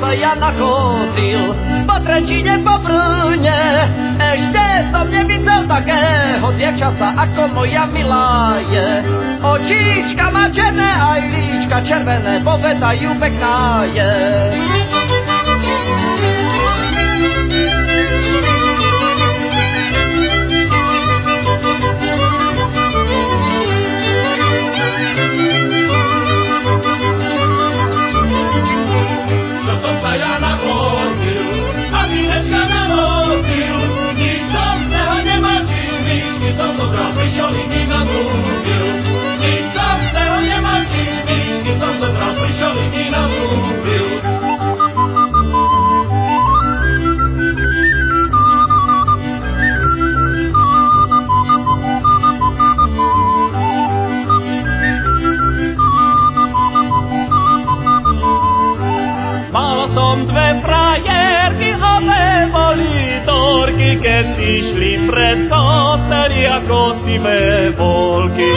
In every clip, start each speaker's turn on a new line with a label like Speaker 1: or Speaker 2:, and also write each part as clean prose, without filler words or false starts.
Speaker 1: som ja nachodil po Trenčíne, po Brne. Ešte som nevidel takého dievčata, ako moja milá je. Očíčka má černé, aj líčka červené, povedajú pekná je.
Speaker 2: Som dve frajerky, obe boli dorky, keď si šli pred kostely ako sivé volky.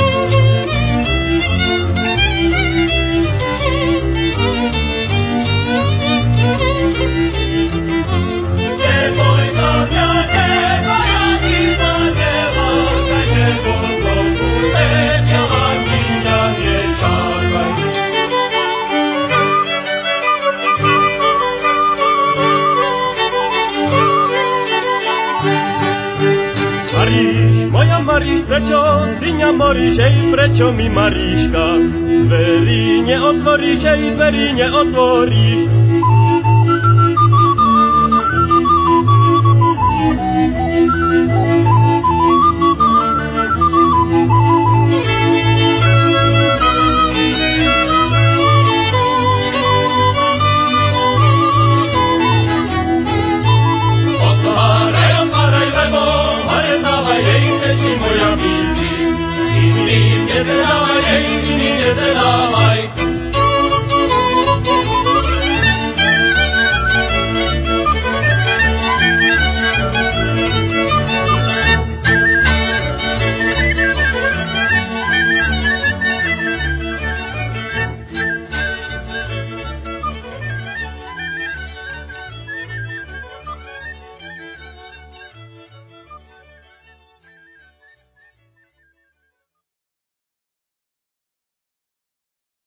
Speaker 2: Maríš, prečo ty nemoríš, ej, prečo mi Maríška dverí neotvoríš, ej, dverí neotvoríš?